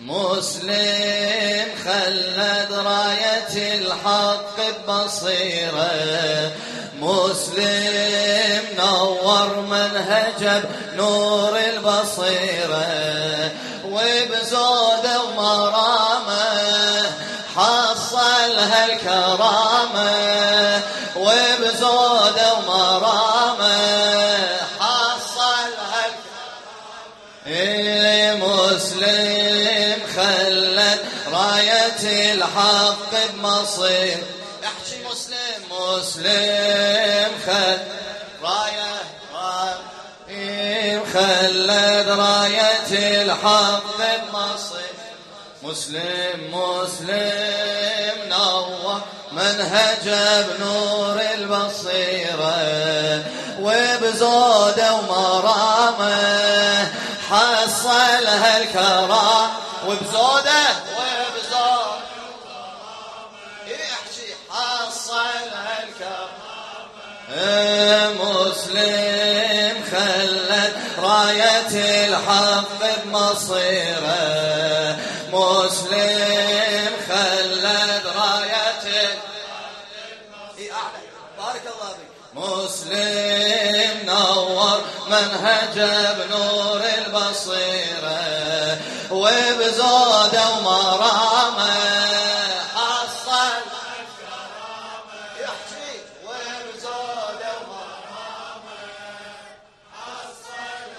مسلم خلد راية الحق ببصيره، مسلم نور منهج بنور البصيره، وبزوده ومرامه حصل هالكرامه، وبزوده ومرامه حصل هالكرامه. مسلم خلد راية الحق بمصير، احكي مسلم. مسلم خلد راية خلد راية الحق بمصير، مسلم نور منهج بنور البصيرة، وبزوده ومرامه حصل هالكرام، وبزوده يحكي حصل هالكرام. مسلم خلد راية الحق بمصيره، مسلم خلد راية بارك الله فيك. مسلم نور منهج بنور البصيرة، وبزوده ومرامه حصل يحكي، وبزوده ومرامه حصل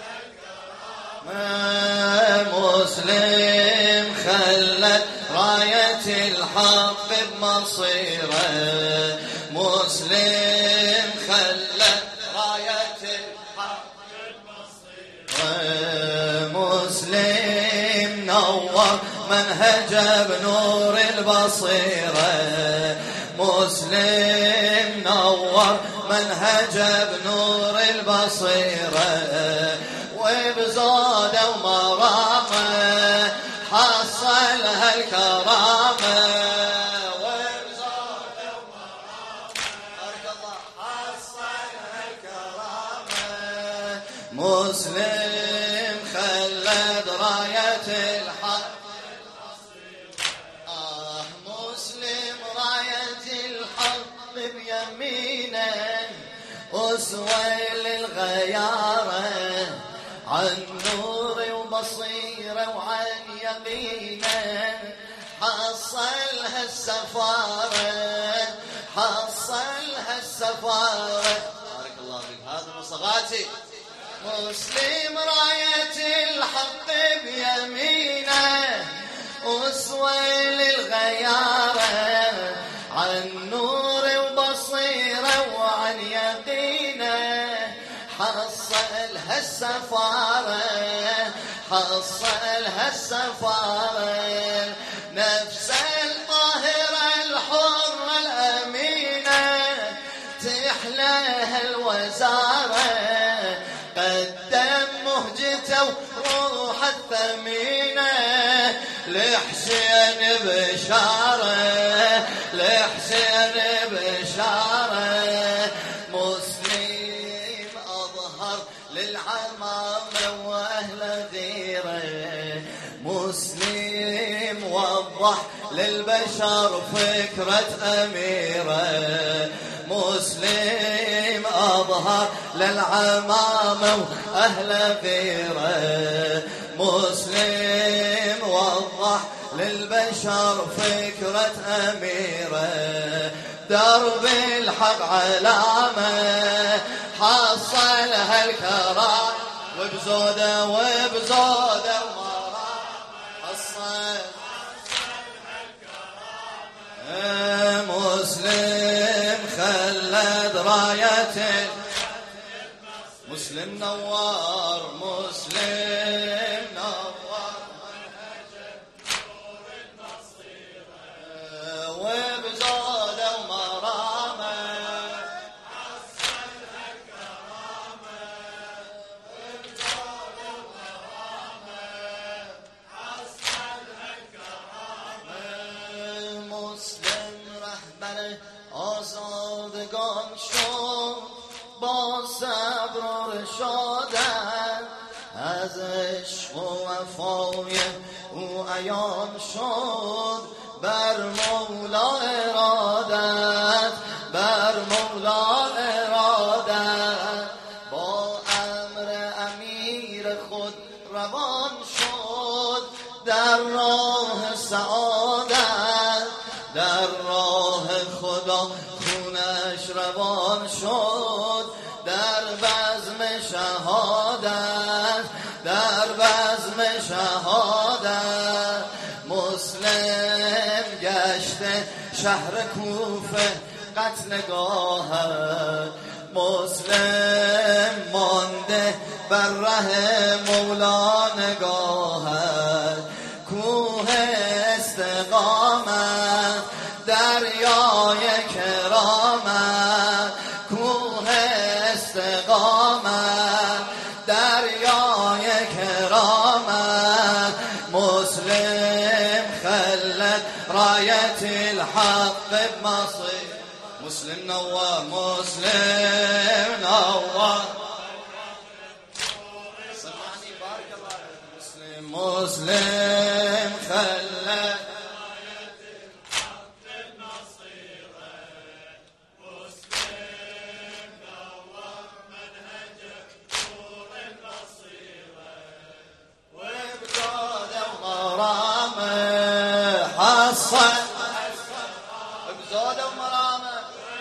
الكرامة. مسلم خلد راية الحق بمصيره، مسلم خلد راية الحق بمصيره، مسلم نور منهج بنور البصيرة، مسلم نور منهج بنور البصيرة، وبزوده ومرامه حصل هالكرامة، وبزوده ومرامه بارك الله حصل هالكرامة. مسلم خلد راية الحق مسلم راية الحق بيمينه، أسوة للغيارة عن نور وبصيرة وعن يقينه، حصل هالسفارة حصل هالسفارة بارك الله فيك. هذا من صغاتي. مسلم راية الحق بيمينه، أسوة للغيارة عن نور وبصيرة وعن يقينه، حصل هالسفارة حصل هالسفارة، نفس الطاهرة الحرة الأمينة، تحلى هالوزارة، قدم مهجته وروح الثمينة، لحسين بشارة لحسين بشارة. مسلم أظهر للعمامة وأهل غيره، مسلم وضح للبشر فكرة أميره، مسلم أظهر للعمامة وأهل غيره، مسلم وضح للبشر فكرة أميره، درب الحق علامة حصل هالكرام، وبزوده ومرام حصل هالكرام. مسلم خلد رايته، مسلم نوار مسلم نوار منهج نور البصيرة، وبزوده ومرامه حصل هالكرامة، وبزوده ومرامه حصل هالكرامة. مسلم رهبر آزادگان شد، با صبر و رشادت از عشق و وفای او عیان شد بر مولا ارادت، بر مولا ارادت. با امر امیر خود روان شد در راه سعادت، در راه خدا خونش روان شد در بزم شهادت، در بزم شهادت. مسلم گشته شهر کوفه قتلگاه، مسلم مانده بر ره مولا نگاه. کوه استقامت دریای کرامت، کوه استقامت دریای کرامت. مسلم خلت راية الحق بمصير، مسلم نور، مسلم نور. سمعني بارك الله. مسلم مسلم خلت بزودة ومرامة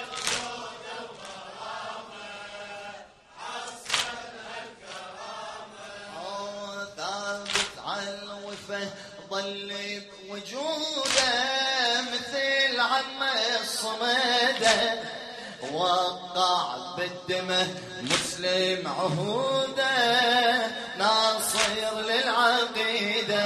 ثابت عالوفة ظل بوجوده مثل عم الصمدة، وقع بالدمه مسلم عهوده، ناصر للعقيدة،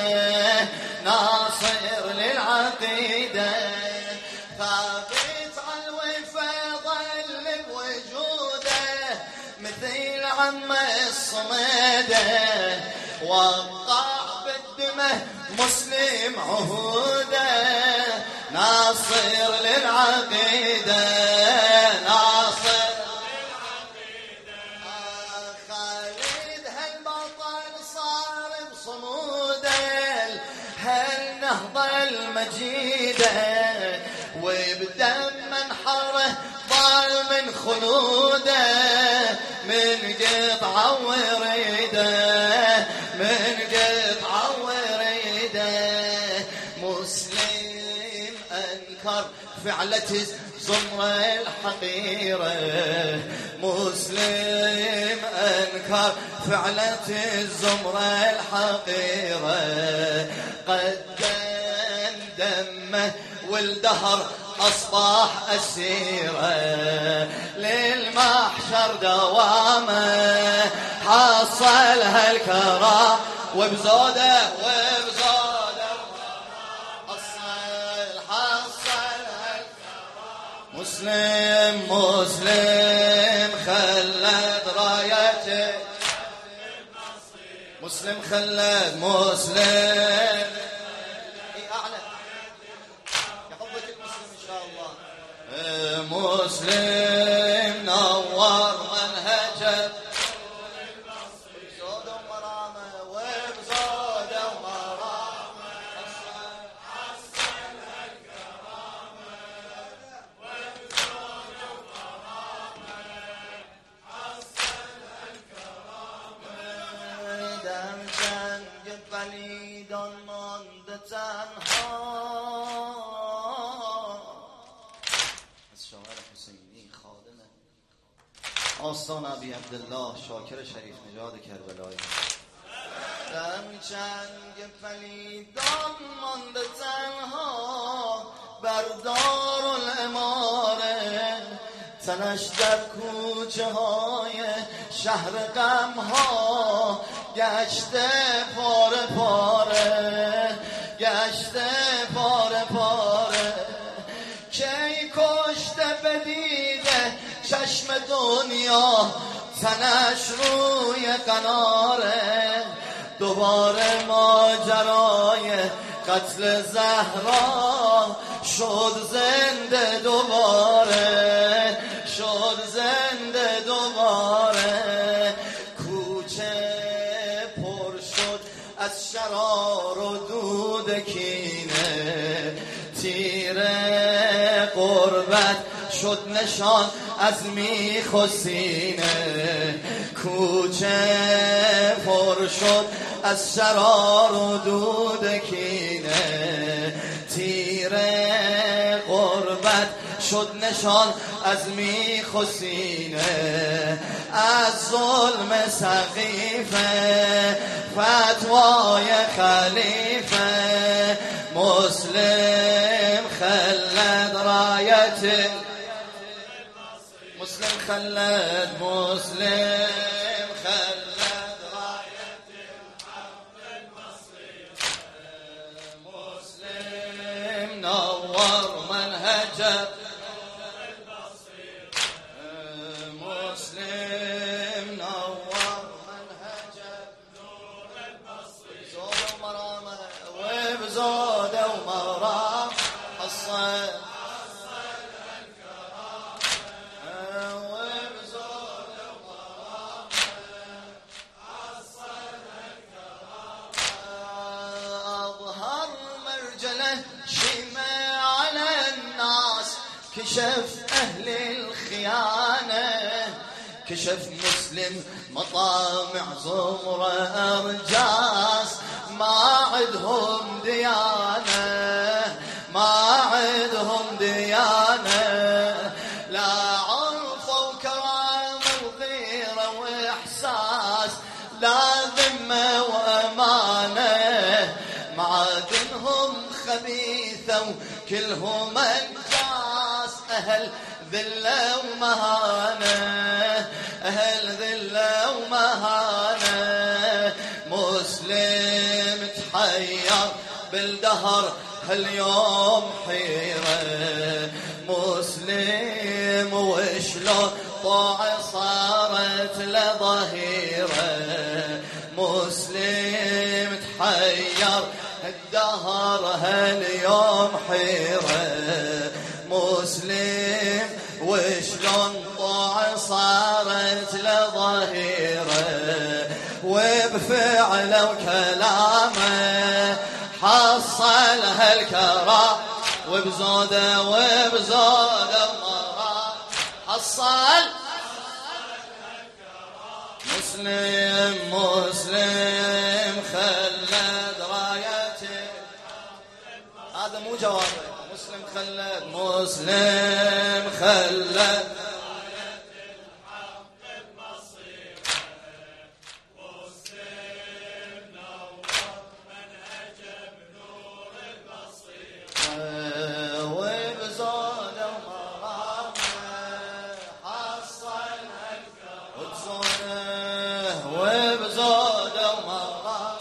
ناصر للعقيدة. ثابت عالوفا ظل بوجوده مثل عم الصمدة، وقع بالدمه مسلم عهوده، ناصر للعقيدة، ناصر للعقيدة. خالد هالبطل صار بصموده، هالنهضة المجيدة، وبدم منحره ضال من خلوده، من قطعة وريده، من قطعة وريده. مسلم أنكر فعلة الزمرة الحقيرة، مسلم أنكر فعلة الزمرة الحقيرة. قدم دمه والدهر أصبح أسيرة، للمحشر دوامه حصل هالكرام. وبزودة وبزودة حصل هالكرام. مسلم مسلم خلد رايته، مسلم خلد مسلم مسلم نور منهجه بزود ومرامه، وبزود ومرامه حصل هالكرامه، وبزود ومرامه حصل هالكرامه. در جنگ بلیدان مانده تنها، شاعر حسینی خادمه آستان ابی عبدالله شاکر شریف نژاد کربلایی. در جنگ پلیدان مانده تنها بر دارالاماره، تنش در کوچه های شهر غمها گشته پاره پاره، گشته پاره پاره. کی کشته بدیده چشم دنیا تنش روی قناره، دوباره ماجرای قتل زهرا شد زنده دوباره، شد زنده دوباره. کوچه پر شد از شرار و دور کینه، تیر قربت شد نشان از میخ و سینه، کوچه پر شد از شرار و دود کینه، تیر قربت شد نشان از میخ و سینه، از ظلم سقیفه فتوای خلیفه، مسلم خلد رایت مسلم خلد مسلم خلد راية الحق المصير، مسلم نور منهج مسلم نور منهج نور البصير، زود ومرامه وبزود ومرام حصل كشف أهل الخيانة، كشف مسلم مطامع زمرة أرجاس، ما عدهم ديانة ما عدهم ديانة، لا عرف وكرامة وغيرة وإحساس، لا ذمة وأمانة، معادنهم خبيثة وكلهم أهل ذلة ومهانة، أهل ذلة ومهانة، مسلم تحير بالدهر هاليوم حيرة، مسلم وشلون طاعة صارت لظهيرة، مسلم تحير الدهر هاليوم حيرة، مسلم وشلون طاعة صارت لظهيره، وبفعله وكلامه حصل هالكرام، وبزوده ومرام حصل مسلم مسلم خلد رايته، هذا مو جوابه، مسلم خلد مسلم خلد راية الحق المصير، مسلم نور منهج بنور البصير، وبزود ومرامه حصل هالكرامة، وبزود ومرامه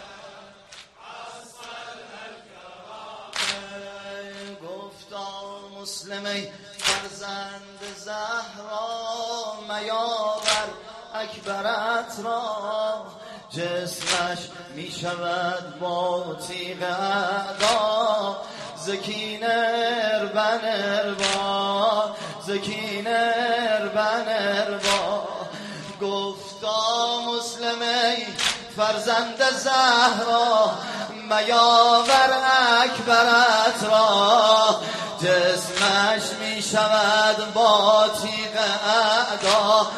مسلمی فرزند زهرا، میاور اکبرت را، جسمش می شود با تیغ اعدا، زکینر بنر با زکینر بنر با، گفتا مسلمی فرزند زهرا، میاور اکبرت را، جسمش می شود با تیغ اعدا،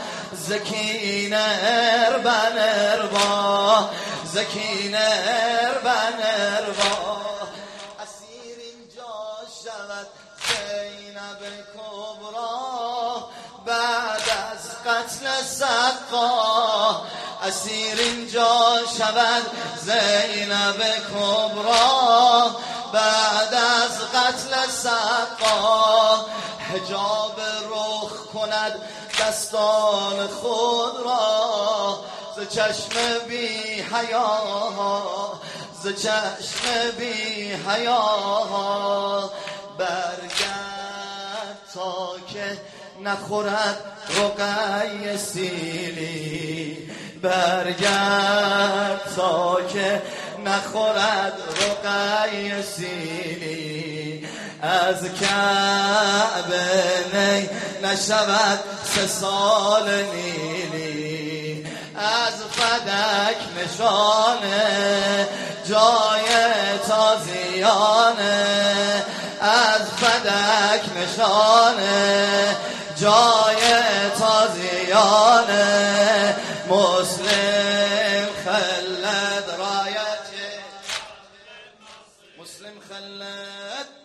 زکینر بنر با زکینر بنر با، اسیر اینجا شود زینب کبرا، بعد از قتل سقا، اسیر اینجا شود زینب کبرا، بعد از قتل سقا، حجاب رخ کند دستان خود را، ز چشم بی حیا ز چشم بی حیا، برگرد تا که نخورد رقیه سیلی، برگرد تا که نخورد رقیه سیلی، از کعبه نی نشود 3 سال نیلی، از فدک نشانه جای تازیانه، از فدک نشانه جای تازیانه. مسلم خلد رایت، مسلم خلد